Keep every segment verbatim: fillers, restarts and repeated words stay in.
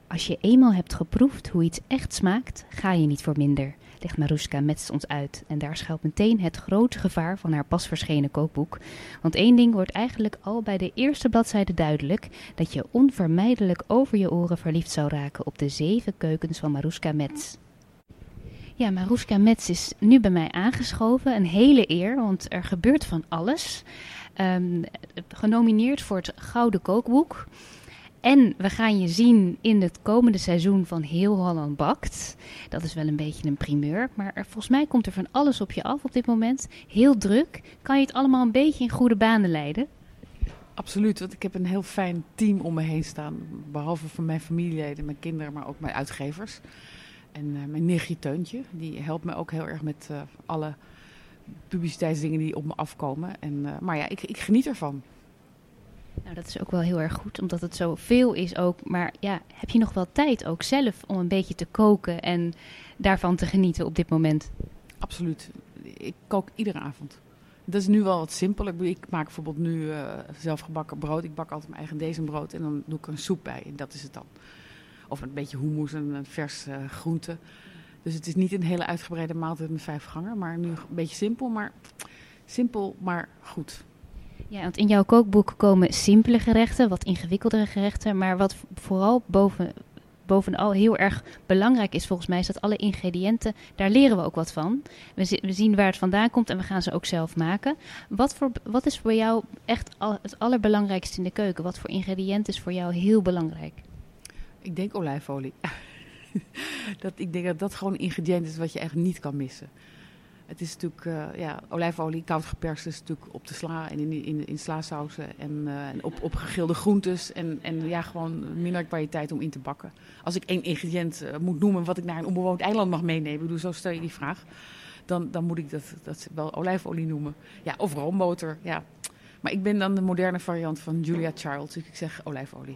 Als je eenmaal hebt geproefd hoe iets echt smaakt, ga je niet voor minder, legt Maruška Metz ons uit. En daar schuilt meteen het grote gevaar van haar pas verschenen kookboek. Want één ding wordt eigenlijk al bij de eerste bladzijde duidelijk: dat je onvermijdelijk over je oren verliefd zou raken op de zeven keukens van Maruška Metz. Ja, Maruška Metz is nu bij mij aangeschoven. Een hele eer, want er gebeurt van alles. Um, genomineerd voor het Gouden Kookboek. En we gaan je zien in het komende seizoen van Heel Holland Bakt. Dat is wel een beetje een primeur. Maar er, volgens mij komt er van alles op je af op dit moment. Heel druk. Kan je het allemaal een beetje in goede banen leiden? Absoluut, want ik heb een heel fijn team om me heen staan. Behalve van mijn familieleden, mijn kinderen, maar ook mijn uitgevers. En uh, mijn nichtje Teuntje, die helpt me ook heel erg met uh, alle publiciteitsdingen die op me afkomen. En, uh, maar ja, ik, ik geniet ervan. Nou, dat is ook wel heel erg goed, omdat het zoveel is ook. Maar ja, heb je nog wel tijd ook zelf om een beetje te koken en daarvan te genieten op dit moment? Absoluut. Ik kook iedere avond. Dat is nu wel wat simpel. Ik, ik maak bijvoorbeeld nu uh, zelfgebakken brood. Ik bak altijd mijn eigen dezenbrood en dan doe ik er een soep bij. En dat is het dan. Of een beetje hummus en een vers uh, groente. Dus het is niet een hele uitgebreide maaltijd met vijf gangen. Maar nu een beetje simpel, maar simpel, maar goed. Ja, want in jouw kookboek komen simpele gerechten, wat ingewikkeldere gerechten. Maar wat vooral boven, bovenal heel erg belangrijk is volgens mij, is dat alle ingrediënten, daar leren we ook wat van. We, zi- we zien waar het vandaan komt en we gaan ze ook zelf maken. Wat, voor, wat is voor jou echt al, het allerbelangrijkste in de keuken? Wat voor ingrediënt is voor jou heel belangrijk? Ik denk olijfolie. dat, ik denk dat dat gewoon een ingrediënt is wat je echt niet kan missen. Het is natuurlijk, uh, ja, olijfolie, koud geperst is natuurlijk op de sla en in, in, in slaasausen en, uh, en op, op gegrilde groentes. En, en ja, gewoon minder kwaliteit om in te bakken. Als ik één ingrediënt uh, moet noemen wat ik naar een onbewoond eiland mag meenemen, bedoel, zo stel je die vraag, dan, dan moet ik dat, dat wel olijfolie noemen. Ja, of roomboter, ja. Maar ik ben dan de moderne variant van Julia Child, dus ik zeg olijfolie.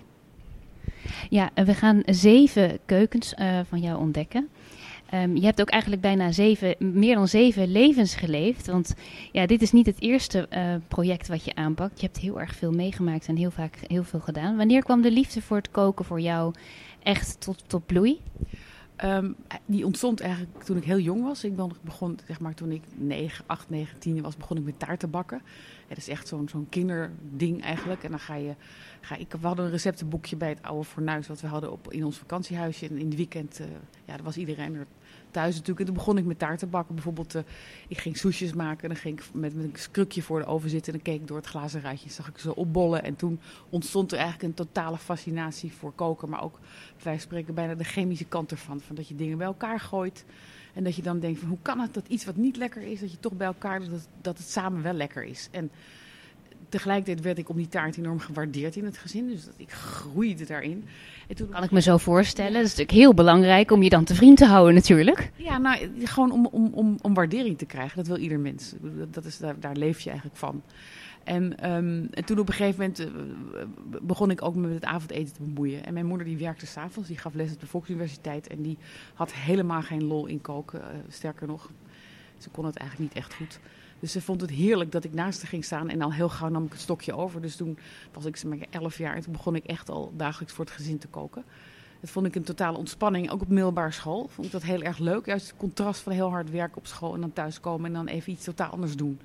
Ja, we gaan zeven keukens uh, van jou ontdekken. Um, je hebt ook eigenlijk bijna zeven, meer dan zeven levens geleefd. Want ja, dit is niet het eerste uh, project wat je aanpakt. Je hebt heel erg veel meegemaakt en heel vaak heel veel gedaan. Wanneer kwam de liefde voor het koken voor jou echt tot, tot bloei? Um, die ontstond eigenlijk toen ik heel jong was. Ik begon, zeg maar, toen ik negen, acht, negen, tien was, begon ik met taart te bakken. Het is echt zo'n, zo'n kinderding eigenlijk. En dan ga je, ga, ik, we hadden een receptenboekje bij het oude fornuis wat we hadden op, in ons vakantiehuisje. En in het weekend, uh, ja, daar was iedereen er thuis natuurlijk. En toen begon ik met taart te bakken. Bijvoorbeeld, uh, ik ging soesjes maken. En dan ging ik met, met een krukje voor de oven zitten. En dan keek ik door het glazen ruitje. En zag ik ze opbollen. En toen ontstond er eigenlijk een totale fascinatie voor koken. Maar ook, wij spreken bijna de chemische kant ervan. Van dat je dingen bij elkaar gooit. En dat je dan denkt van, hoe kan het dat iets wat niet lekker is, dat je toch bij elkaar doet, dat, dat het samen wel lekker is. En tegelijkertijd werd ik om die taart enorm gewaardeerd in het gezin. Dus dat ik groeide daarin. En toen kan ik me zo voorstellen. Dat is natuurlijk heel belangrijk om je dan te vriend te houden natuurlijk. Ja, nou, gewoon om, om, om, om waardering te krijgen. Dat wil ieder mens. Dat is, daar, daar leef je eigenlijk van. En, um, en toen op een gegeven moment uh, begon ik ook met het avondeten te bemoeien. En mijn moeder die werkte 's avonds, die gaf les op de Volksuniversiteit. En die had helemaal geen lol in koken. Uh, sterker nog, ze kon het eigenlijk niet echt goed. Dus ze vond het heerlijk dat ik naast haar ging staan. En al heel gauw nam ik het stokje over. Dus toen was ik elf jaar en toen begon ik echt al dagelijks voor het gezin te koken. Dat vond ik een totale ontspanning. Ook op middelbare school vond ik dat heel erg leuk. Juist het contrast van heel hard werken op school en dan thuiskomen en dan even iets totaal anders doen.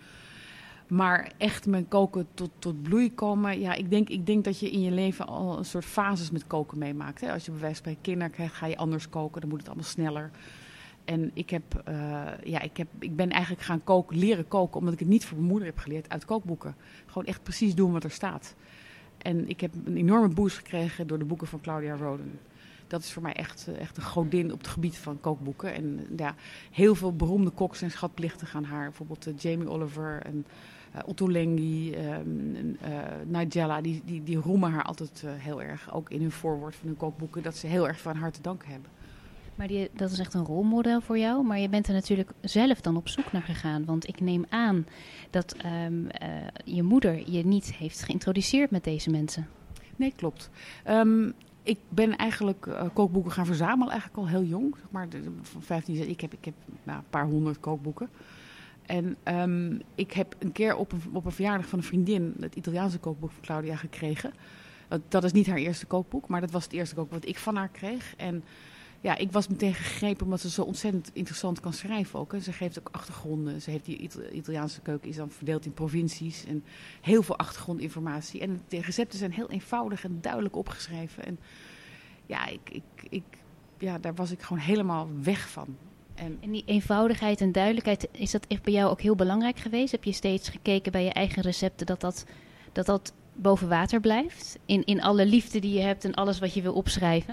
Maar echt met koken tot, tot bloei komen. Ja, ik denk, ik denk dat je in je leven al een soort fases met koken meemaakt. Hè? Als je bij wijze van kinderen krijgt, ga je anders koken. Dan moet het allemaal sneller. En ik, heb, uh, ja, ik, heb, ik ben eigenlijk gaan koken, leren koken, omdat ik het niet voor mijn moeder heb geleerd uit kookboeken. Gewoon echt precies doen wat er staat. En ik heb een enorme boost gekregen door de boeken van Claudia Roden. Dat is voor mij echt, echt een godin op het gebied van kookboeken. En ja, heel veel beroemde koks en schatplichten aan haar. Bijvoorbeeld uh, Jamie Oliver en uh, Otto Lengi, um, uh, Nigella. Die, die, die roemen haar altijd uh, heel erg. Ook in hun voorwoord van hun kookboeken. Dat ze heel erg van haar te danken hebben. Maar die, dat is echt een rolmodel voor jou. Maar je bent er natuurlijk zelf dan op zoek naar gegaan. Want ik neem aan dat um, uh, je moeder je niet heeft geïntroduceerd met deze mensen. Nee, klopt. Um, ik ben eigenlijk uh, kookboeken gaan verzamelen, eigenlijk al heel jong. Zeg maar de, van vijftien, ik heb, ik heb nou, een paar honderd kookboeken. En um, ik heb een keer op een, op een verjaardag van een vriendin het Italiaanse kookboek van Claudia gekregen. Dat, dat is niet haar eerste kookboek, maar dat was het eerste kookboek wat ik van haar kreeg. En ja, ik was meteen gegrepen omdat ze zo ontzettend interessant kan schrijven ook. Hè. Ze geeft ook achtergronden. Ze heeft die Ita- Italiaanse keuken is dan verdeeld in provincies en heel veel achtergrondinformatie. En de recepten zijn heel eenvoudig en duidelijk opgeschreven. En ja, ik, ik, ik, ja daar was ik gewoon helemaal weg van. En, En die eenvoudigheid en duidelijkheid, is dat echt bij jou ook heel belangrijk geweest? Heb je steeds gekeken bij je eigen recepten dat dat, dat, dat boven water blijft? In, in alle liefde die je hebt en alles wat je wil opschrijven?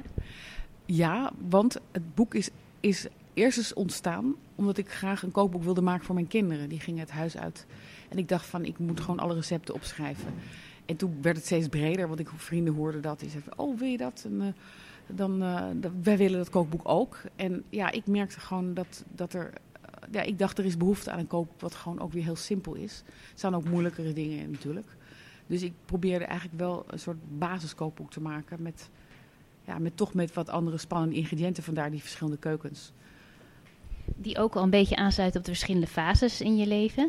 Ja, want het boek is, is eerst eens ontstaan omdat ik graag een kookboek wilde maken voor mijn kinderen. Die gingen het huis uit. En ik dacht van, ik moet gewoon alle recepten opschrijven. En toen werd het steeds breder, want ik vrienden hoorden dat. Die zeiden van, oh, wil je dat? En, uh, dan, uh, dat, wij willen dat kookboek ook. En ja, ik merkte gewoon dat, dat er... Uh, ja, ik dacht, er is behoefte aan een kookboek wat gewoon ook weer heel simpel is. Er staan ook moeilijkere dingen in natuurlijk. Dus ik probeerde eigenlijk wel een soort basiskookboek te maken met... Ja, met toch met wat andere spannende ingrediënten, vandaar die verschillende keukens. Die ook al een beetje aansluiten op de verschillende fases in je leven.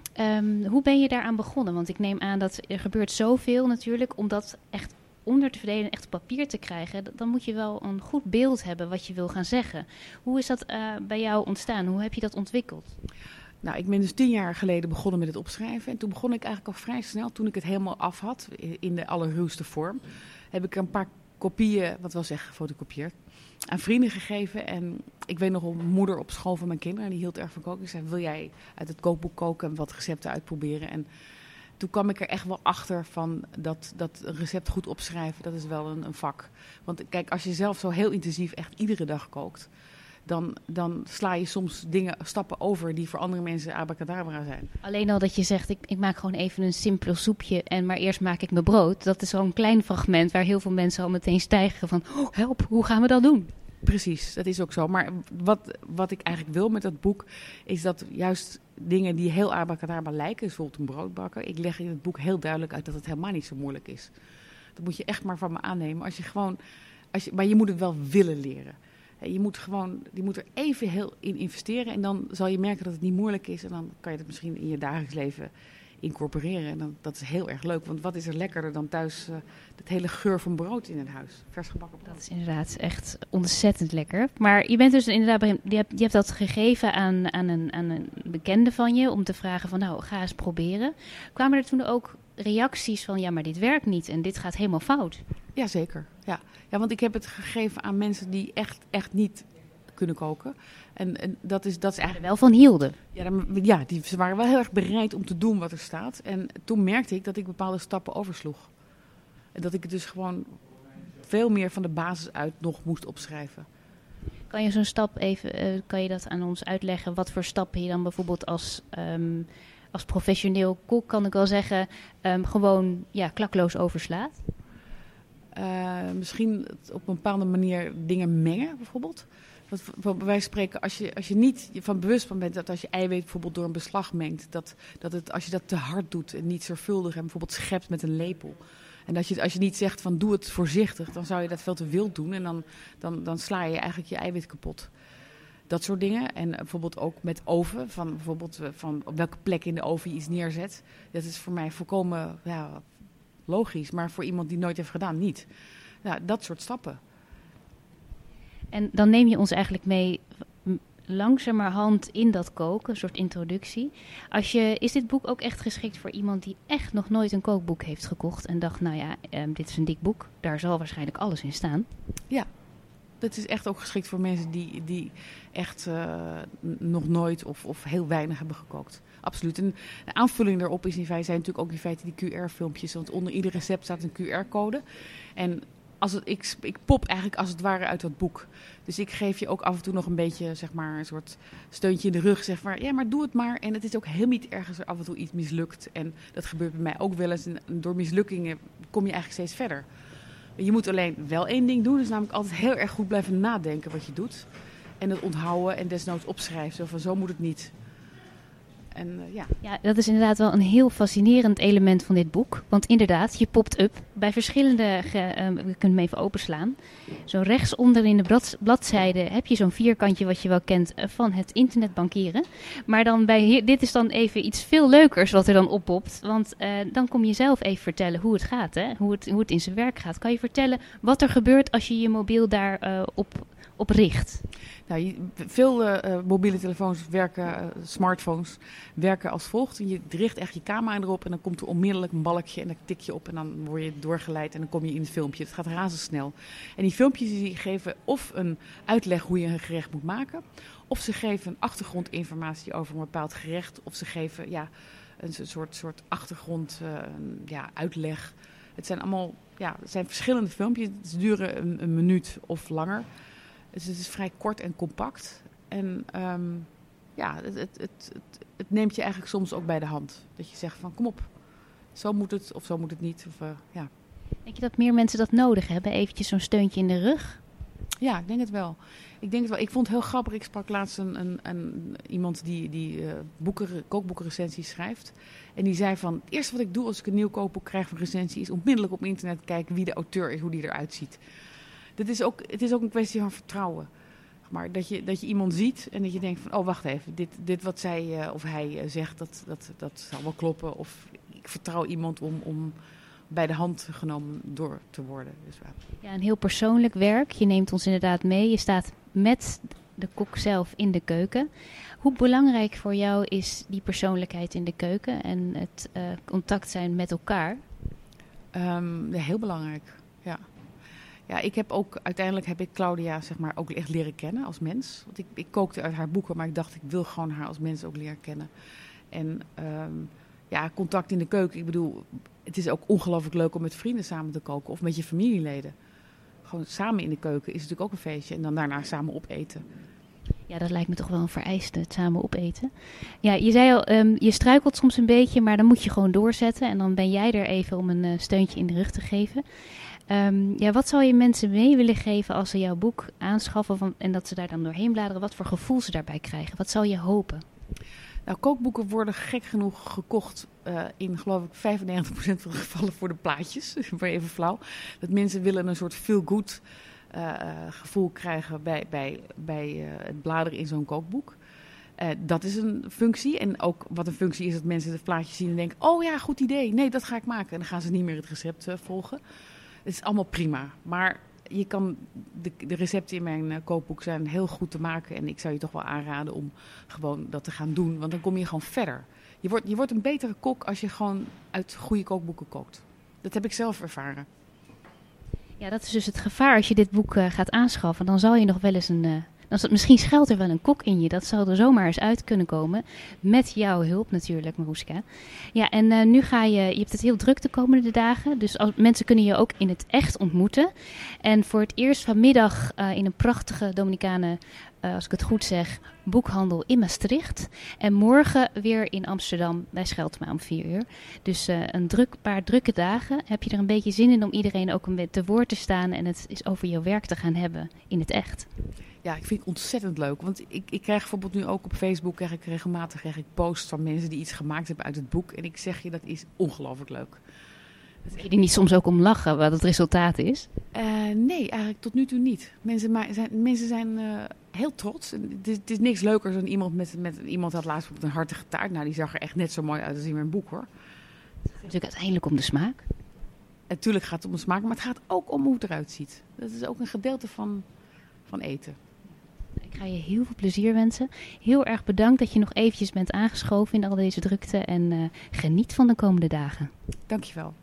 Um, hoe ben je daaraan begonnen? Want ik neem aan dat er gebeurt zoveel natuurlijk. Om dat echt onder te verdelen, echt op papier te krijgen. Dan moet je wel een goed beeld hebben wat je wil gaan zeggen. Hoe is dat uh, bij jou ontstaan? Hoe heb je dat ontwikkeld? Nou, ik ben dus tien jaar geleden begonnen met het opschrijven. En toen begon ik eigenlijk al vrij snel, toen ik het helemaal af had, in de allerruwste vorm, heb ik er een paar kopieën, wat wil zeggen gefotocopieerd, aan vrienden gegeven. En ik weet nog een moeder op school van mijn kinderen, en die hield erg van koken. Ik zei, wil jij uit het kookboek koken en wat recepten uitproberen? En toen kwam ik er echt wel achter van dat, dat een recept goed opschrijven, dat is wel een, een vak. Want kijk, als je zelf zo heel intensief echt iedere dag kookt, dan, dan sla je soms dingen, stappen over die voor andere mensen abracadabra zijn. Alleen al dat je zegt, ik, ik maak gewoon even een simpel soepje, en maar eerst maak ik mijn brood. Dat is zo'n klein fragment waar heel veel mensen al meteen stijgen van, oh, help, hoe gaan we dat doen? Precies, dat is ook zo. Maar wat, wat ik eigenlijk wil met dat boek, is dat juist dingen die heel abracadabra lijken, bijvoorbeeld een brood bakken, ik leg in het boek heel duidelijk uit dat het helemaal niet zo moeilijk is. Dat moet je echt maar van me aannemen. Als je gewoon, als je, maar je moet het wel willen leren. Je moet, gewoon, je moet er even heel in investeren en dan zal je merken dat het niet moeilijk is. En dan kan je het misschien in je dagelijks leven incorporeren. En dan, dat is heel erg leuk, want wat is er lekkerder dan thuis uh, het hele geur van brood in het huis. Vers gebakken brood. Dat is inderdaad echt ontzettend lekker. Maar je bent dus inderdaad, je hebt, je hebt dat gegeven aan, aan, een, aan een bekende van je om te vragen van nou, ga eens proberen. Kwamen er toen ook reacties van ja, maar dit werkt niet en dit gaat helemaal fout? Jazeker, ja. Ja, want ik heb het gegeven aan mensen die echt, echt niet kunnen koken. En, en dat is, dat is eigenlijk wel van hielden. Ja, dan, ja, die, ze waren wel heel erg bereid om te doen wat er staat. En toen merkte ik dat ik bepaalde stappen oversloeg. En dat ik het dus gewoon veel meer van de basis uit nog moest opschrijven. Kan je zo'n stap even, uh, kan je dat aan ons uitleggen? Wat voor stappen je dan bijvoorbeeld als, um, als professioneel kok, kan ik wel zeggen, um, gewoon ja, klakloos overslaat? Uh, misschien op een bepaalde manier dingen mengen, bijvoorbeeld. Want bij wijze van spreken, als je, als je niet van bewust van bent dat als je eiwit bijvoorbeeld door een beslag mengt, dat, dat het, als je dat te hard doet en niet zorgvuldig en bijvoorbeeld schept met een lepel. En dat je, als je niet zegt van doe het voorzichtig, dan zou je dat veel te wild doen en dan, dan, dan sla je eigenlijk je eiwit kapot. Dat soort dingen. En bijvoorbeeld ook met oven, van bijvoorbeeld van op welke plek in de oven je iets neerzet. Dat is voor mij volkomen ja, logisch, maar voor iemand die nooit heeft gedaan, niet. Nou, dat soort stappen. En dan neem je ons eigenlijk mee langzamerhand in dat koken, een soort introductie. Als je, is dit boek ook echt geschikt voor iemand die echt nog nooit een kookboek heeft gekocht en dacht, nou ja, um, dit is een dik boek, daar zal waarschijnlijk alles in staan? Ja, dat is echt ook geschikt voor mensen die, die echt uh, nog nooit of, of heel weinig hebben gekookt. Absoluut. En de aanvulling daarop is in feite, zijn natuurlijk ook in feite die Q R-filmpjes, want onder ieder recept staat een Q R-code. En Als het, ik, ik pop eigenlijk als het ware uit dat boek. Dus ik geef je ook af en toe nog een beetje, zeg maar, een soort steuntje in de rug. Zeg maar, ja, maar doe het maar. En het is ook heel niet erg als er af en toe iets mislukt. En dat gebeurt bij mij ook wel eens. En door mislukkingen kom je eigenlijk steeds verder. Je moet alleen wel één ding doen. Dus namelijk altijd heel erg goed blijven nadenken wat je doet. En het onthouden en desnoods opschrijven. Zo van, zo moet het niet. En uh, ja. Ja, dat is inderdaad wel een heel fascinerend element van dit boek. Want inderdaad, je popt up bij verschillende... Ge, uh, we kunnen hem even openslaan. Zo rechtsonder in de blad, bladzijde heb je zo'n vierkantje wat je wel kent uh, van het internetbankieren. Maar dan bij hier, dit is dan even iets veel leukers wat er dan oppopt. Want uh, dan kom je zelf even vertellen hoe het gaat, hè? Hoe het, hoe het in zijn werk gaat. Kan je vertellen wat er gebeurt als je je mobiel daar uh, op, op richt? Nou, je, veel uh, mobiele telefoons werken, uh, smartphones werken als volgt. Je richt echt je camera erop en dan komt er onmiddellijk een balkje en dan tik je op en dan word je doorgeleid en dan kom je in het filmpje. Het gaat razendsnel. En die filmpjes die geven of een uitleg hoe je een gerecht moet maken, of ze geven een achtergrondinformatie over een bepaald gerecht, of ze geven ja, een soort, soort achtergrond uh, ja, uitleg. Het zijn allemaal ja, het zijn verschillende filmpjes. Ze duren een, een minuut of langer. Dus het is vrij kort en compact. En um, ja, het, het, het, het, het neemt je eigenlijk soms ook bij de hand. Dat je zegt van kom op, zo moet het of zo moet het niet. Of, uh, ja. Denk je dat meer mensen dat nodig hebben? Eventjes zo'n steuntje in de rug? Ja, ik denk het wel. Ik denk het wel. Ik vond het heel grappig. Ik sprak laatst een, een, een, iemand die, die uh, boeken, kookboekenrecensies schrijft. En die zei van, het eerste wat ik doe als ik een nieuw kookboek krijg van recensie is onmiddellijk op internet kijken wie de auteur is, hoe die eruit ziet. Dat is ook, het is ook een kwestie van vertrouwen. Maar dat je, dat je iemand ziet en dat je denkt van, oh wacht even, dit, dit wat zij uh, of hij uh, zegt, dat, dat, dat zal wel kloppen. Of ik vertrouw iemand om, om bij de hand genomen door te worden. Dus, uh. Ja, een heel persoonlijk werk. Je neemt ons inderdaad mee. Je staat met de kok zelf in de keuken. Hoe belangrijk voor jou is die persoonlijkheid in de keuken en het uh, contact zijn met elkaar? Um, heel belangrijk, ja. Ja, ik heb ook, uiteindelijk heb ik Claudia zeg maar ook echt leren kennen als mens. Want ik, ik kookte uit haar boeken, maar ik dacht ik wil gewoon haar als mens ook leren kennen. En um, ja, contact in de keuken. Ik bedoel, het is ook ongelooflijk leuk om met vrienden samen te koken of met je familieleden. Gewoon samen in de keuken is natuurlijk ook een feestje en dan daarna samen opeten. Ja, dat lijkt me toch wel een vereiste, het samen opeten. Ja, je zei al, um, je struikelt soms een beetje, maar dan moet je gewoon doorzetten. En dan ben jij er even om een uh, steuntje in de rug te geven. Um, ja, wat zou je mensen mee willen geven als ze jouw boek aanschaffen van, en dat ze daar dan doorheen bladeren? Wat voor gevoel ze daarbij krijgen? Wat zou je hopen? Nou, kookboeken worden gek genoeg gekocht uh, in, geloof ik, vijfennegentig procent van de gevallen voor de plaatjes. Maar even flauw. Dat mensen willen een soort feel-good uh, uh, gevoel krijgen bij, bij, bij uh, het bladeren in zo'n kookboek. Uh, dat is een functie. En ook wat een functie is dat mensen het plaatje zien en denken, oh ja, goed idee. Nee, dat ga ik maken. En dan gaan ze niet meer het recept uh, volgen. Het is allemaal prima. Maar je kan, de, de recepten in mijn uh, kookboek zijn heel goed te maken. En ik zou je toch wel aanraden om gewoon dat te gaan doen. Want dan kom je gewoon verder. Je wordt, je wordt een betere kok als je gewoon uit goede kookboeken kookt. Dat heb ik zelf ervaren. Ja, dat is dus het gevaar als je dit boek uh, gaat aanschaffen. Dan zal je nog wel eens een... Uh, dan, misschien schuilt er wel een kok in je. Dat zou er zomaar eens uit kunnen komen. Met jouw hulp natuurlijk, Marouska. Ja, en uh, nu ga je... Je hebt het heel druk de komende dagen. Dus als, mensen kunnen je ook in het echt ontmoeten. En voor het eerst vanmiddag uh, in een prachtige Dominicane... Uh, als ik het goed zeg, boekhandel in Maastricht. En morgen weer in Amsterdam bij Scheltema om vier uur. Dus uh, een druk, paar drukke dagen. Heb je er een beetje zin in om iedereen ook een beetje te woord te staan... en het is over jouw werk te gaan hebben in het echt? Ja, ik vind het ontzettend leuk. Want ik, ik krijg bijvoorbeeld nu ook op Facebook... krijg ik regelmatig krijg ik posts van mensen die iets gemaakt hebben uit het boek. En ik zeg je, dat is ongelooflijk leuk. Moet je er niet soms ook om lachen wat het resultaat is? Uh, nee, eigenlijk tot nu toe niet. Mensen, maar, zijn, mensen zijn uh, heel trots. Het is, het is niks leuker dan iemand met, met iemand had laatst op een hartige taart. Nou, die zag er echt net zo mooi uit als in mijn boek, hoor. Het gaat natuurlijk uiteindelijk om de smaak. Natuurlijk gaat het om de smaak, maar het gaat ook om hoe het eruit ziet. Dat is ook een gedeelte van, van eten. Ik ga je heel veel plezier wensen. Heel erg bedankt dat je nog eventjes bent aangeschoven in al deze drukte. En uh, geniet van de komende dagen. Dankjewel.